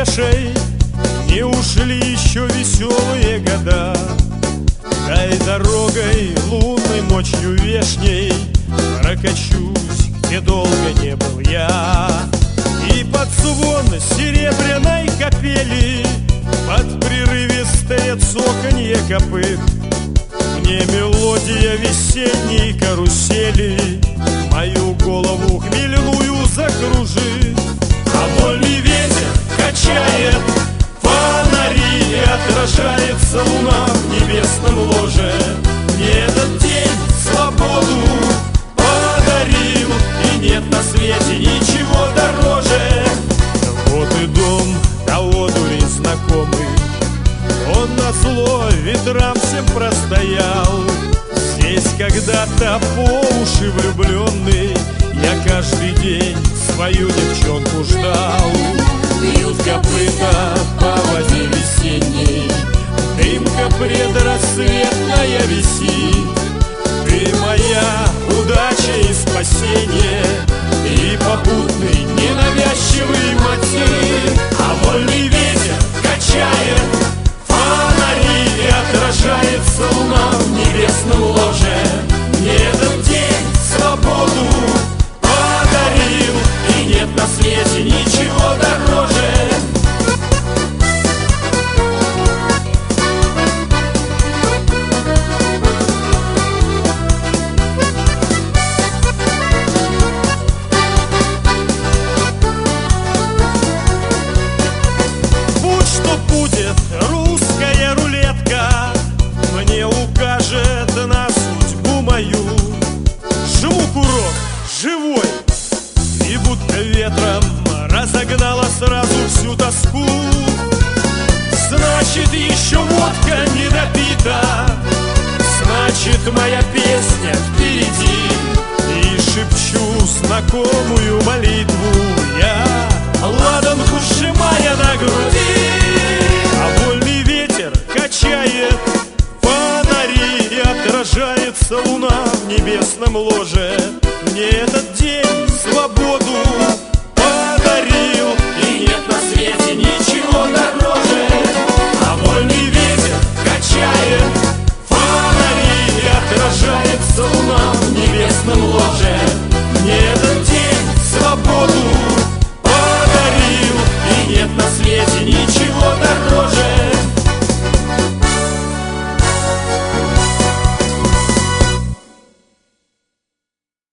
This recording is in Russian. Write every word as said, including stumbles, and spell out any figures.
вешай, не ушли еще веселые года. Дай дорогой лунной ночью вешней прокачусь, где долго не был я. И под звон серебряной капели, под прерывистое цоканье копыт, мне мелодия весенней карусели мою голову хмельную закружит. А вольный ветер качает фонари, и отражается луна в небесном ложе. Мне этот день свободу подарил, и нет на свете ничего дороже. Вот и дом, кого дурень знакомый, он назло ветрам всем простоял. Здесь когда-то по уши влюбленный я каждый день свою девчонку ждал. Бьют копыта по воде весенней, дымка предрассветная висит. Ты моя удача и спасение, и попутный ненавязчивый мотив. А вольный ветер качает фонари, и отражается луна в небесном ложе. Мне этот день свободу подарил, и нет на свете ничего дороже. Будь что будет, русская рулетка мне укажет на судьбу мою. Жму курок живой, и будто ветром разогнала сразу всю тоску. Значит, еще водка не допита, значит, моя песня впереди. И шепчу знакомую молитву я, ладанку сжимая на груди. А вольный ветер качает фонари, и отражается луна в небесном ложе.